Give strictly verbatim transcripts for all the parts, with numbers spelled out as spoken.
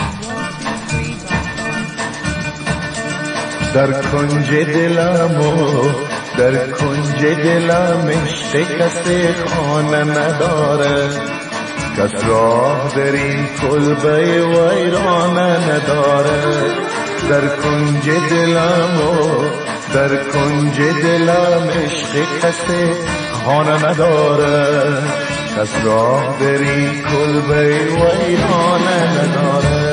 در کنج دلم و در کنج دلم شکست خانه نداره، کس راه در این کلبه ویرانه نداره. در کنج دلم و در کنج دلم شکست خانه نداره، کس راه در این کلبه ویرانه نداره.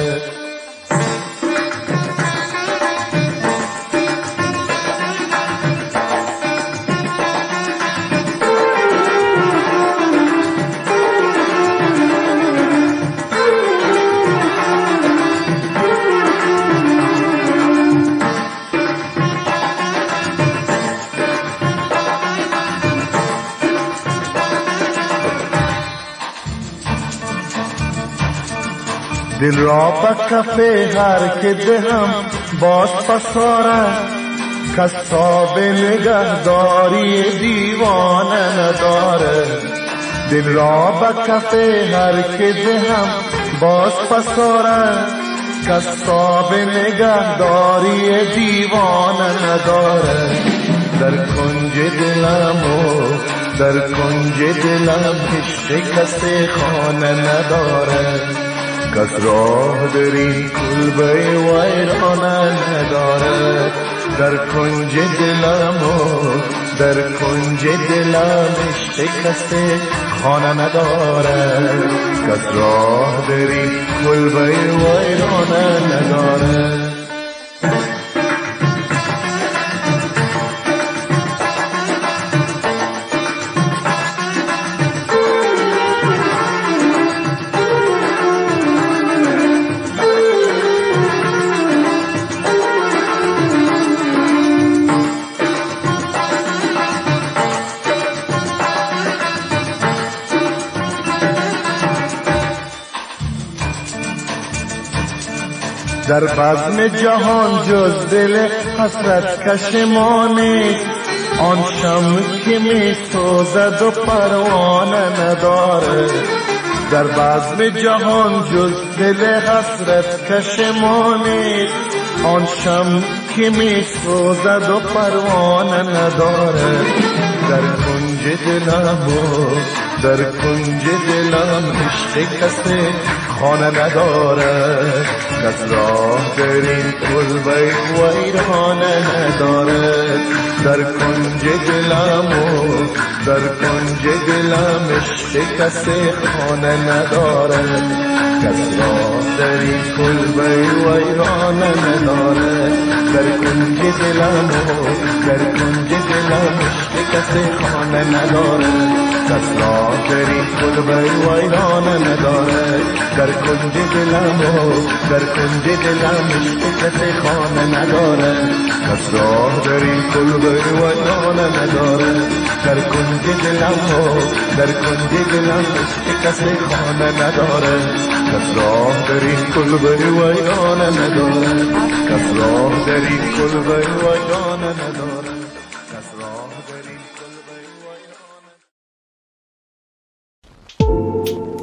دل را به کفه هر که دهم باز پساره، کساب نگهداری دیوانه نداره. دل را به کفه هر که دهم باز پساره، کساب نگهداری دیوانه نداره. در کنج دلم و در کنج دلم شکست خانه نداره، کس راه در این کلبه ویرانه نداره. در کنج دلم و در کنج دلم شکست خانه نداره، کس راه در این کلبه ویرانه نداره. در بزم جهان جز دل حسرت کش ما نیست، آن شمع که می سوزد و پروانه نداره. در بزم جهان جز دل حسرت کش ما نیست، آن شمع که می سوزد و پروانه نداره. در کنج دلم و در کنج دلم شکست خانه نداره، کس راه در این کلبه ویرانه نداره. در کنج دلم و در کنج دلم شکست خانه نداره، کس راه در این کلبه ویرانه نداره. در کنج دلم و در کنج دلم شکست خانه نداره، کس راه در این کلبه ویرانه نداره. در کنج دلم و در کنج دلم شکست خانه نداره، کس راه در این کلبه ویرانه نداره. در کنج دلم و در کنج دلم شکست خانه نداره، کس راه در این کلبه ویرانه نداره. کس راه در این کلبه ویرانه نداره، کس راه در این کلبه ویرانه.